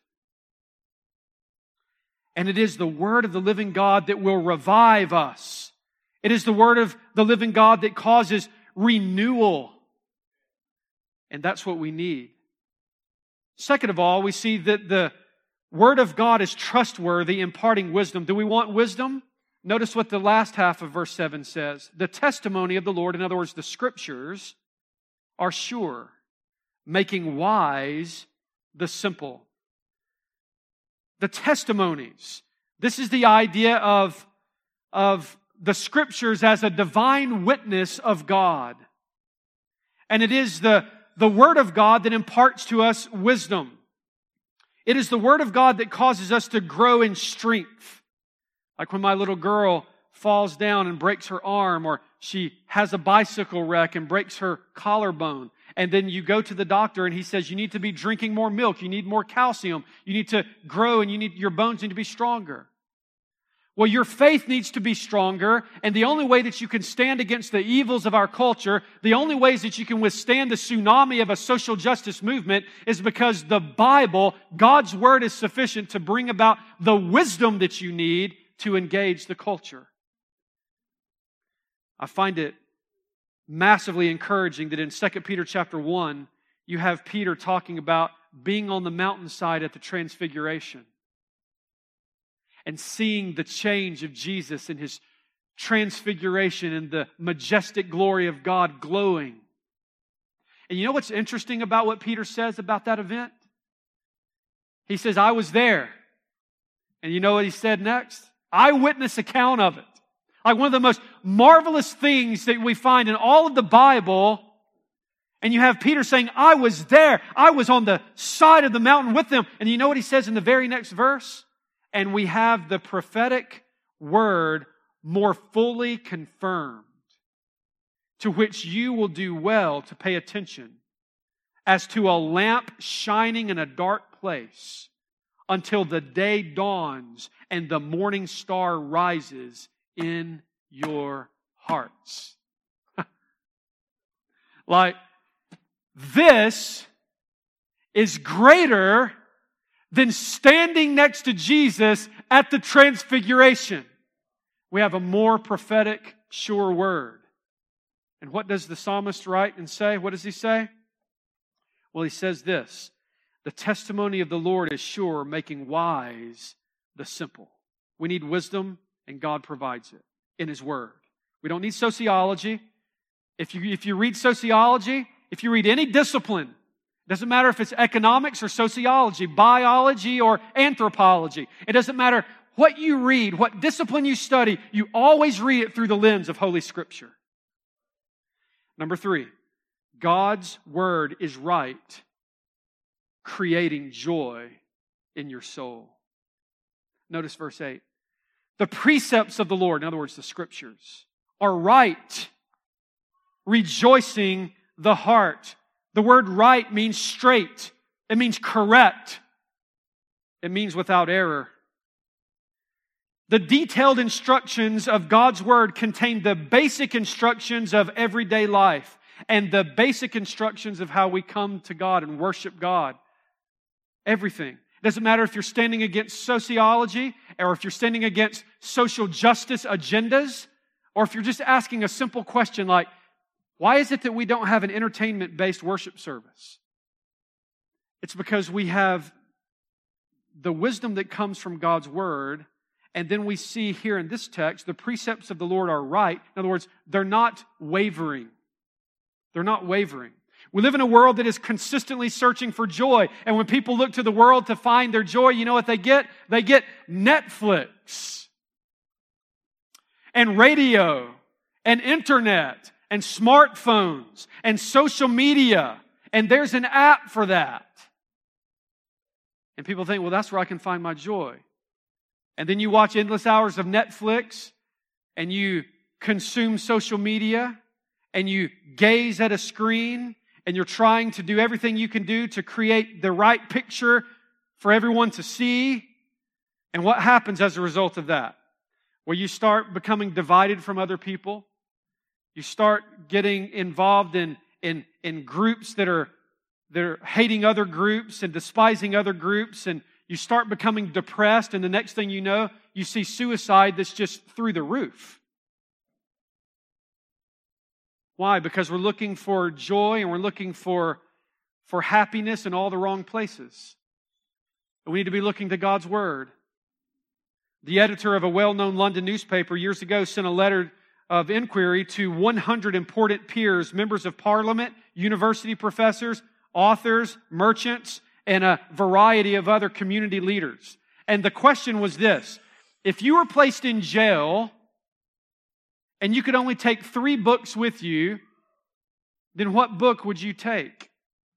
And it is the Word of the living God that will revive us. It is the Word of the living God that causes renewal. And that's what we need. Second of all, we see that the Word of God is trustworthy, imparting wisdom. Do we want wisdom? Notice what the last half of verse seven says. The testimony of the Lord, in other words, the Scriptures, are sure, making wise the simple. The testimonies. This is the idea of, of the Scriptures as a divine witness of God. And it is the, the Word of God that imparts to us wisdom. It is the Word of God that causes us to grow in strength. Like when my little girl falls down and breaks her arm, or she has a bicycle wreck and breaks her collarbone. And then you go to the doctor and he says, you need to be drinking more milk, you need more calcium, you need to grow, and you need your bones need to be stronger. Well, your faith needs to be stronger, and the only way that you can stand against the evils of our culture, the only ways that you can withstand the tsunami of a social justice movement is because the Bible, God's Word, is sufficient to bring about the wisdom that you need to engage the culture. I find it massively encouraging that in Second Peter chapter one, you have Peter talking about being on the mountainside at the Transfiguration and seeing the change of Jesus in His transfiguration and the majestic glory of God glowing. And you know what's interesting about what Peter says about that event? He says, I was there. And you know what he said next? Eyewitness account of it. Like one of the most marvelous things that we find in all of the Bible. And you have Peter saying, I was there. I was on the side of the mountain with them. And you know what he says in the very next verse? And we have the prophetic word more fully confirmed, to which you will do well to pay attention, as to a lamp shining in a dark place, until the day dawns and the morning star rises in your hearts. Like, this is greater than standing next to Jesus at the Transfiguration. We have a more prophetic, sure word. And what does the psalmist write and say? What does he say? Well, he says this: the testimony of the Lord is sure, making wise the simple. We need wisdom, and God provides it in His Word. We don't need sociology. If you, if you read sociology, if you read any discipline, it doesn't matter if it's economics or sociology, biology or anthropology. It doesn't matter what you read, what discipline you study, you always read it through the lens of Holy Scripture. Number three, God's Word is right, creating joy in your soul. Notice verse eight. The precepts of the Lord, in other words, the Scriptures, are right, rejoicing the heart. The word right means straight. It means correct. It means without error. The detailed instructions of God's Word contain the basic instructions of everyday life and the basic instructions of how we come to God and worship God. Everything. It doesn't matter if you're standing against sociology or if you're standing against social justice agendas, or if you're just asking a simple question like, why is it that we don't have an entertainment-based worship service? It's because we have the wisdom that comes from God's Word, and then we see here in this text, the precepts of the Lord are right. In other words, they're not wavering. They're not wavering. We live in a world that is consistently searching for joy. And when people look to the world to find their joy, you know what they get? They get Netflix and radio and internet and smartphones and social media. And there's an app for that. And people think, well, that's where I can find my joy. And then you watch endless hours of Netflix and you consume social media and you gaze at a screen and you're trying to do everything you can do to create the right picture for everyone to see. And what happens as a result of that? Well, you start becoming divided from other people. You start getting involved in, in, in groups that are, that are hating other groups and despising other groups. And you start becoming depressed. And the next thing you know, you see suicide that's just through the roof. Why? Because we're looking for joy and we're looking for, for happiness in all the wrong places. And we need to be looking to God's Word. The editor of a well-known London newspaper years ago sent a letter of inquiry to one hundred important peers, members of parliament, university professors, authors, merchants, and a variety of other community leaders. And the question was this: if you were placed in jail and you could only take three books with you, then what book would you take?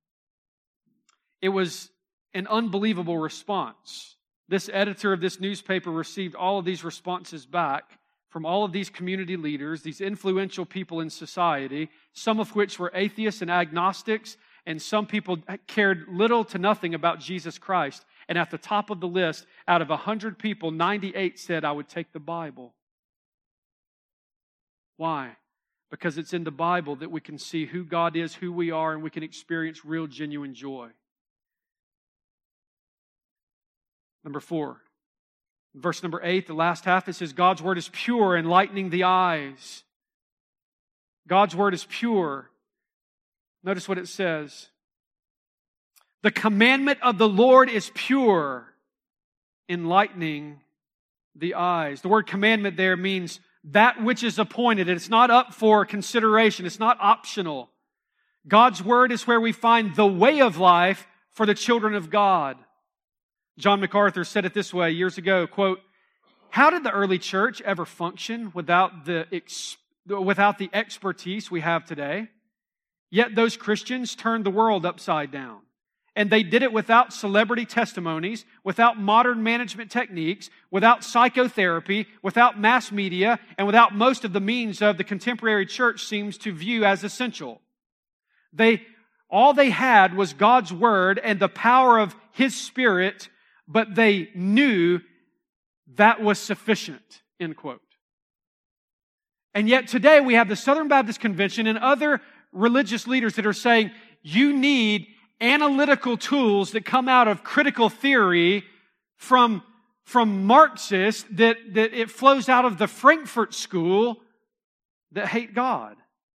It was an unbelievable response. This editor of this newspaper received all of these responses back from all of these community leaders, these influential people in society, some of which were atheists and agnostics, and some people cared little to nothing about Jesus Christ. And at the top of the list, out of one hundred people, ninety-eight said, I would take the Bible. Why? Because it's in the Bible that we can see who God is, who we are, and we can experience real, genuine joy. Number four, verse number eight, the last half, it says, God's Word is pure, enlightening the eyes. God's Word is pure. Notice what it says. The commandment of the Lord is pure, enlightening the eyes. The word commandment there means that which is appointed. It's not up for consideration. It's not optional. God's Word is where we find the way of life for the children of God. John MacArthur said it this way years ago, quote, how did the early church ever function without the, ex- without the expertise we have today? Yet those Christians turned the world upside down. And they did it without celebrity testimonies, without modern management techniques, without psychotherapy, without mass media, and without most of the means of the contemporary church seems to view as essential. They, all they had was God's Word and the power of His Spirit, but they knew that was sufficient, end quote. And yet today we have the Southern Baptist Convention and other religious leaders that are saying, you need analytical tools that come out of critical theory from, from Marxists, that, that it flows out of the Frankfurt School that hate God.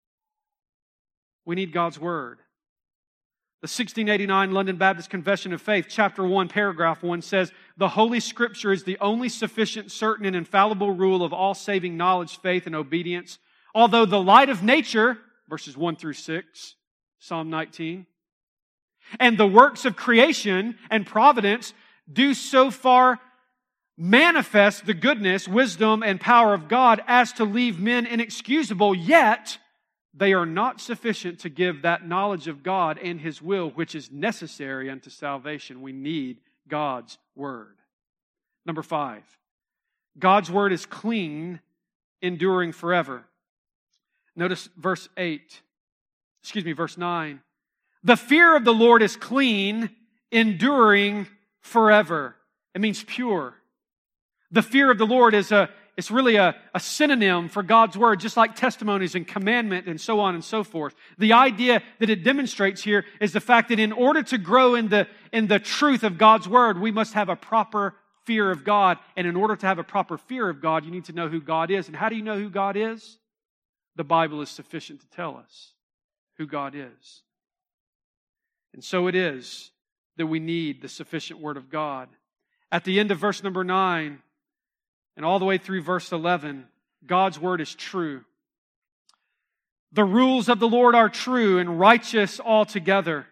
We need God's Word. The sixteen eighty-nine London Baptist Confession of Faith, chapter one, paragraph one says, the Holy Scripture is the only sufficient, certain, and infallible rule of all saving knowledge, faith, and obedience. Although the light of nature, verses one through six, Psalm nineteen, and the works of creation and providence do so far manifest the goodness, wisdom, and power of God as to leave men inexcusable, yet they are not sufficient to give that knowledge of God and His will which is necessary unto salvation. We need God's Word. Number five, God's Word is clean, enduring forever. Notice verse eight, excuse me, verse nine. The fear of the Lord is clean, enduring forever. It means pure. The fear of the Lord is a It's really a, a synonym for God's Word, just like testimonies and commandment and so on and so forth. The idea that it demonstrates here is the fact that in order to grow in the, in the truth of God's Word, we must have a proper fear of God. And in order to have a proper fear of God, you need to know who God is. And how do you know who God is? The Bible is sufficient to tell us who God is. And so it is that we need the sufficient Word of God. At the end of verse number nine, and all the way through verse eleven, God's Word is true. The rules of the Lord are true and righteous altogether.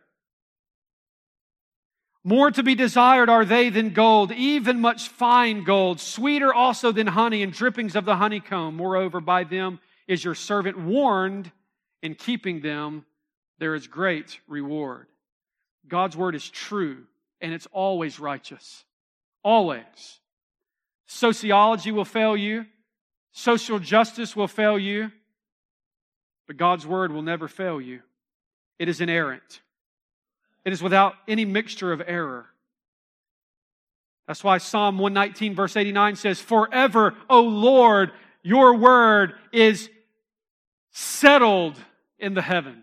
More to be desired are they than gold, even much fine gold, sweeter also than honey and drippings of the honeycomb. Moreover, by them is your servant warned, in keeping them there is great reward. God's Word is true, and it's always righteous. Always. Sociology will fail you. Social justice will fail you. But God's Word will never fail you. It is inerrant. It is without any mixture of error. That's why Psalm one nineteen verse eighty-nine says, forever, O Lord, your Word is settled in the heavens.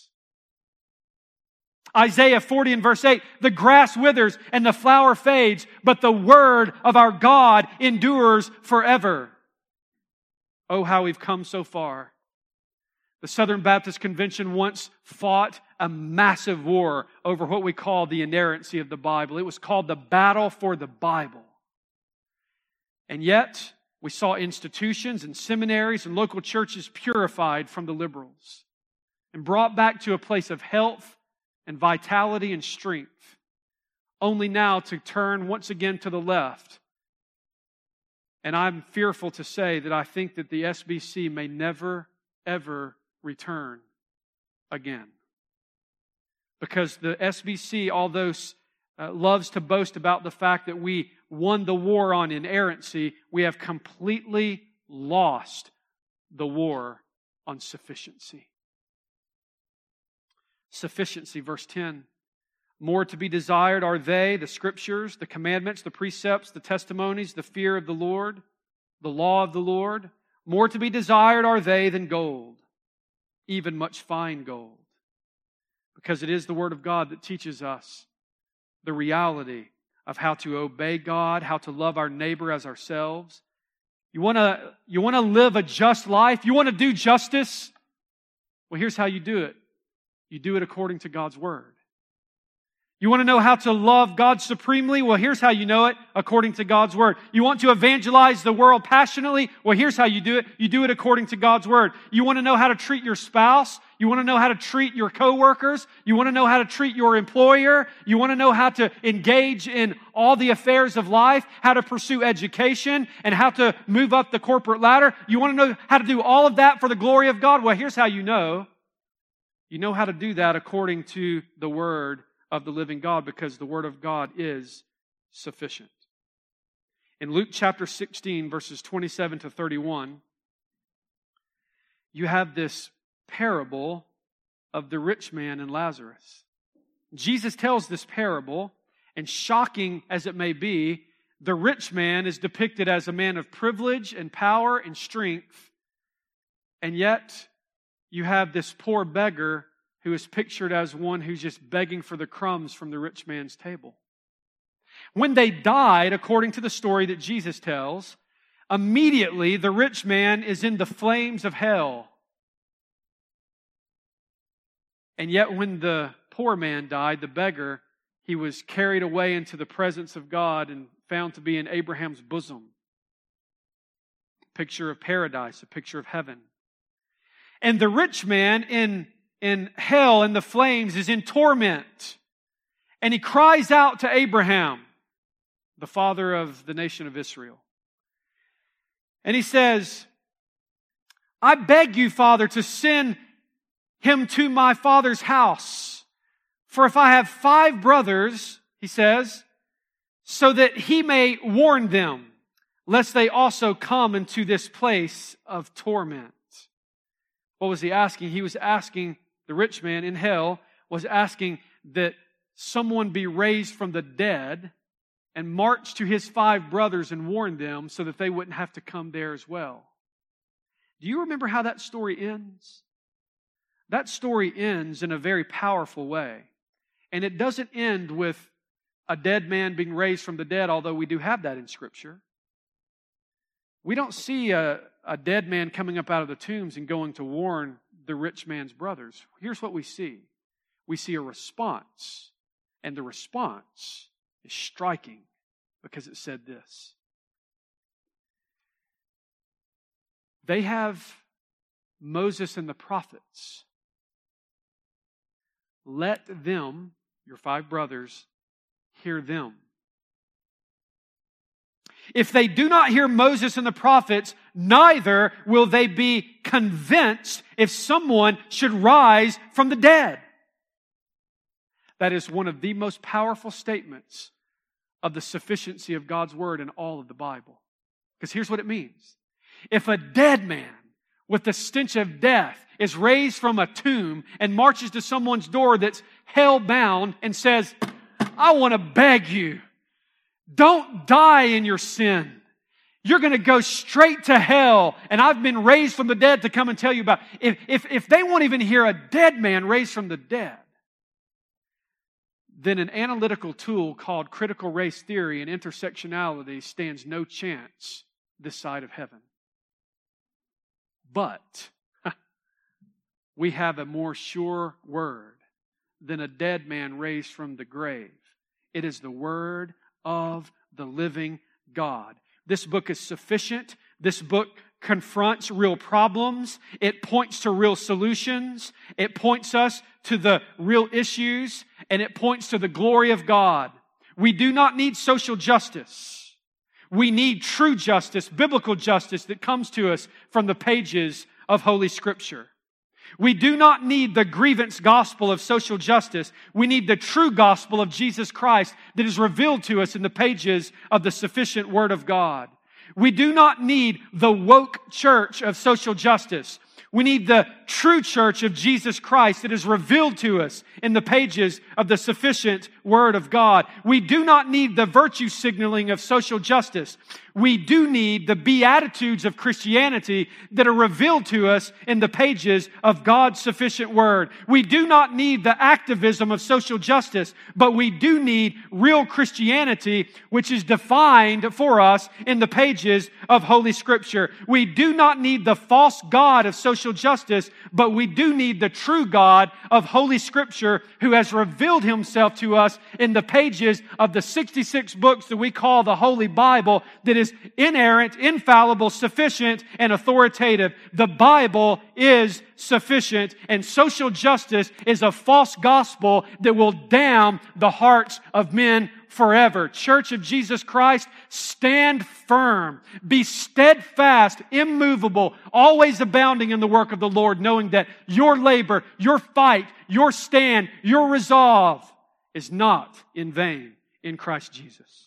Isaiah forty and verse eight, the grass withers and the flower fades, but the word of our God endures forever. Oh, how we've come so far. The Southern Baptist Convention once fought a massive war over what we call the inerrancy of the Bible. It was called the battle for the Bible. And yet, we saw institutions and seminaries and local churches purified from the liberals and brought back to a place of health and vitality and strength, only now to turn once again to the left. And I'm fearful to say that I think that the S B C may never, ever return again. Because the S B C, although uh, loves to boast about the fact that we won the war on inerrancy, we have completely lost the war on sufficiency. Sufficiency, verse ten. More to be desired are they, the Scriptures, the commandments, the precepts, the testimonies, the fear of the Lord, the law of the Lord. More to be desired are they than gold, even much fine gold. Because it is the Word of God that teaches us the reality of how to obey God, how to love our neighbor as ourselves. You want to you want to live a just life? You want to do justice? Well, here's how you do it. You do it according to God's Word. You want to know how to love God supremely? Well, here's how you know it, according to God's Word. You want to evangelize the world passionately? Well, here's how you do it. You do it according to God's Word. You want to know how to treat your spouse? You want to know how to treat your coworkers? You want to know how to treat your employer? You want to know how to engage in all the affairs of life, how to pursue education, and how to move up the corporate ladder? You want to know how to do all of that for the glory of God? Well, here's how you know. You know how to do that according to the Word of the living God, because the Word of God is sufficient. In Luke chapter sixteen, verses twenty-seven to thirty-one, you have this parable of the rich man and Lazarus. Jesus tells this parable, and shocking as it may be, the rich man is depicted as a man of privilege and power and strength, and yet you have this poor beggar who is pictured as one who's just begging for the crumbs from the rich man's table. When they died, according to the story that Jesus tells, immediately the rich man is in the flames of hell. And yet when the poor man died, the beggar, he was carried away into the presence of God and found to be in Abraham's bosom. A picture of paradise, a picture of heaven. And the rich man in in hell, in the flames, is in torment. And he cries out to Abraham, the father of the nation of Israel. And he says, I beg you, Father, to send him to my father's house. For if I have five brothers, he says, so that he may warn them, lest they also come into this place of torment. What was he asking? He was asking, the rich man in hell was asking that someone be raised from the dead and march to his five brothers and warn them so that they wouldn't have to come there as well. Do you remember how that story ends? That story ends in a very powerful way. And it doesn't end with a dead man being raised from the dead, although we do have that in Scripture. We don't see a, a dead man coming up out of the tombs and going to warn the rich man's brothers. Here's what we see. We see a response, and the response is striking because it said this. They have Moses and the prophets. Let them, your five brothers, hear them. If they do not hear Moses and the prophets, neither will they be convinced if someone should rise from the dead. That is one of the most powerful statements of the sufficiency of God's Word in all of the Bible. Because here's what it means. If a dead man with the stench of death is raised from a tomb and marches to someone's door that's hell-bound and says, I want to beg you, don't die in your sin. You're going to go straight to hell. And I've been raised from the dead to come and tell you about it. If, if, if they won't even hear a dead man raised from the dead, then an analytical tool called critical race theory and intersectionality stands no chance this side of heaven. But we have a more sure word than a dead man raised from the grave. It is the Word of the living God. This book is sufficient. This book confronts real problems. It points to real solutions. It points us to the real issues, and it points to the glory of God. We do not need social justice. We need true justice, biblical justice that comes to us from the pages of Holy Scripture. We do not need the grievance gospel of social justice. We need the true gospel of Jesus Christ that is revealed to us in the pages of the sufficient Word of God. We do not need the woke church of social justice. We need the true church of Jesus Christ that is revealed to us in the pages of the sufficient Word of God. We do not need the virtue signaling of social justice. We do need the Beatitudes of Christianity that are revealed to us in the pages of God's sufficient Word. We do not need the activism of social justice, but we do need real Christianity, which is defined for us in the pages of Holy Scripture. We do not need the false God of social justice, but we do need the true God of Holy Scripture who has revealed Himself to us in the pages of the sixty-six books that we call the Holy Bible, that is inerrant, infallible, sufficient, and authoritative. The Bible is sufficient, and social justice is a false gospel that will damn the hearts of men forever. Church of Jesus Christ, stand firm. Be steadfast, immovable, always abounding in the work of the Lord, knowing that your labor, your fight, your stand, your resolve is not in vain in Christ Jesus.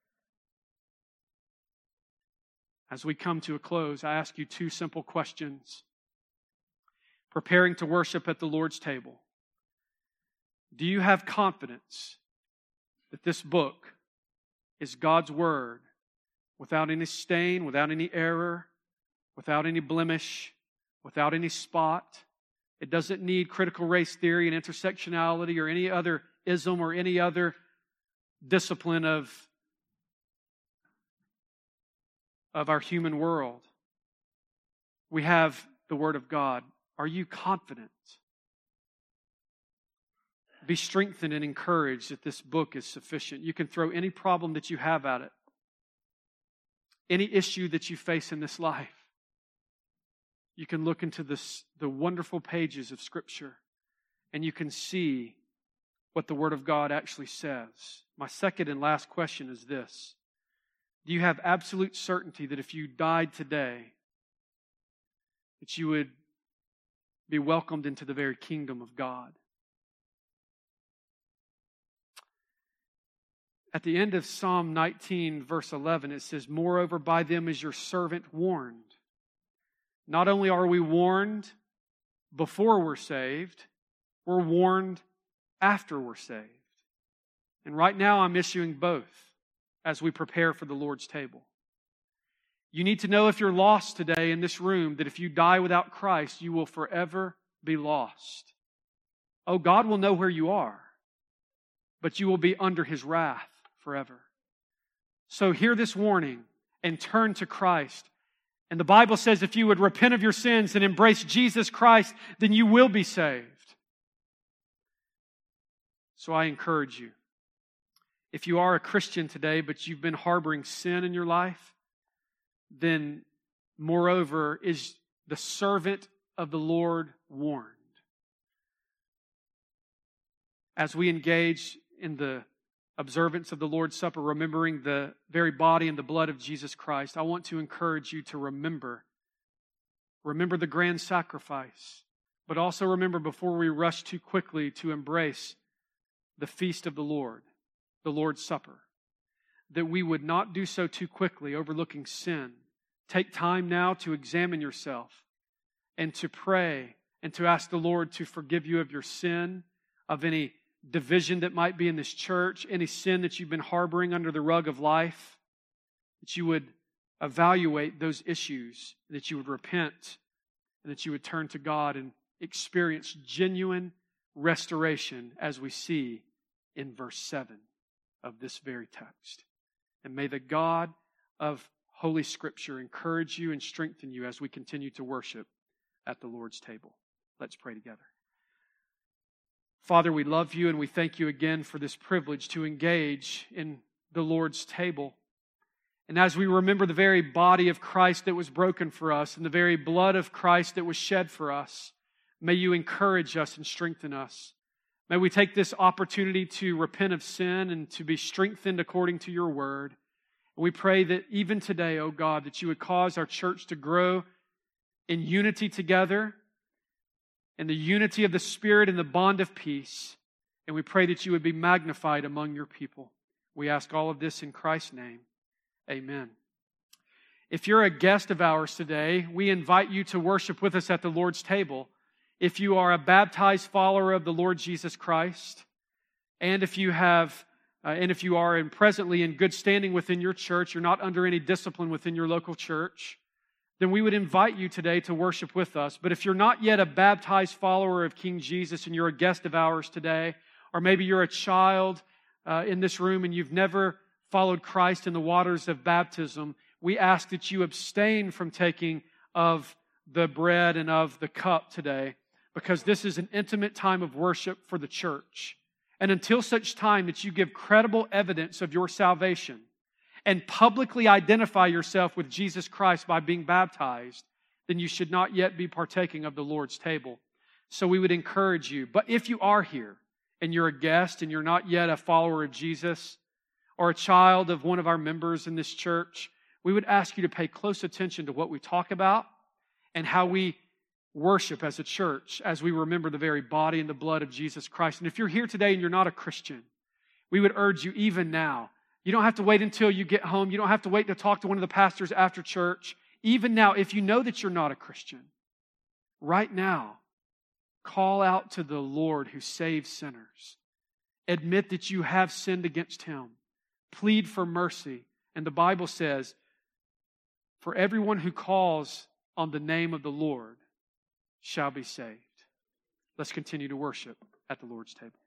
As we come to a close, I ask you two simple questions. Preparing to worship at the Lord's table, do you have confidence that this book is God's Word without any stain, without any error, without any blemish, without any spot? It doesn't need critical race theory and intersectionality or any other ism or any other discipline of, of our human world. We have the Word of God. Are you confident? Be strengthened and encouraged that this book is sufficient. You can throw any problem that you have at it, any issue that you face in this life. You can look into this, the wonderful pages of Scripture, and you can see what the Word of God actually says. My second and last question is this. Do you have absolute certainty that if you died today, that you would be welcomed into the very kingdom of God? At the end of Psalm nineteen, verse eleven, it says, "Moreover, by them is your servant warned." Not only are we warned before we're saved, we're warned after we're saved. And right now I'm issuing both as we prepare for the Lord's table. You need to know, if you're lost today in this room, that if you die without Christ, you will forever be lost. Oh, God will know where you are, but you will be under His wrath forever. So hear this warning and turn to Christ. And the Bible says if you would repent of your sins and embrace Jesus Christ, then you will be saved. So I encourage you, if you are a Christian today, but you've been harboring sin in your life, then moreover is the servant of the Lord warned. As we engage in the observance of the Lord's Supper, remembering the very body and the blood of Jesus Christ, I want to encourage you to remember. Remember the grand sacrifice, but also remember, before we rush too quickly to embrace the feast of the Lord, the Lord's Supper, that we would not do so too quickly, overlooking sin. Take time now to examine yourself and to pray and to ask the Lord to forgive you of your sin, of any division that might be in this church, any sin that you've been harboring under the rug of life, that you would evaluate those issues, that you would repent, and that you would turn to God and experience genuine restoration, as we see in verse seven of this very text. And may the God of Holy Scripture encourage you and strengthen you as we continue to worship at the Lord's table. Let's pray together. Father, we love you and we thank you again for this privilege to engage in the Lord's table. And as we remember the very body of Christ that was broken for us and the very blood of Christ that was shed for us, may you encourage us and strengthen us. May we take this opportunity to repent of sin and to be strengthened according to your word. And we pray that even today, oh God, that you would cause our church to grow in unity together, in the unity of the Spirit and the bond of peace. And we pray that you would be magnified among your people. We ask all of this in Christ's name. Amen. If you're a guest of ours today, we invite you to worship with us at the Lord's table. If you are a baptized follower of the Lord Jesus Christ, and if you have, uh, and if you are in presently in good standing within your church, you're not under any discipline within your local church, then we would invite you today to worship with us. But if you're not yet a baptized follower of King Jesus and you're a guest of ours today, or maybe you're a child uh, in this room and you've never followed Christ in the waters of baptism, we ask that you abstain from taking of the bread and of the cup today, because this is an intimate time of worship for the church. And until such time that you give credible evidence of your salvation and publicly identify yourself with Jesus Christ by being baptized, then you should not yet be partaking of the Lord's table. So we would encourage you. But if you are here and you're a guest and you're not yet a follower of Jesus or a child of one of our members in this church, we would ask you to pay close attention to what we talk about and how we worship as a church as we remember the very body and the blood of Jesus Christ. And if you're here today and you're not a Christian, we would urge you even now. You don't have to wait until you get home. You don't have to wait to talk to one of the pastors after church. Even now, if you know that you're not a Christian, right now, call out to the Lord who saves sinners. Admit that you have sinned against Him. Plead for mercy. And the Bible says, for everyone who calls on the name of the Lord shall be saved. Let's continue to worship at the Lord's table.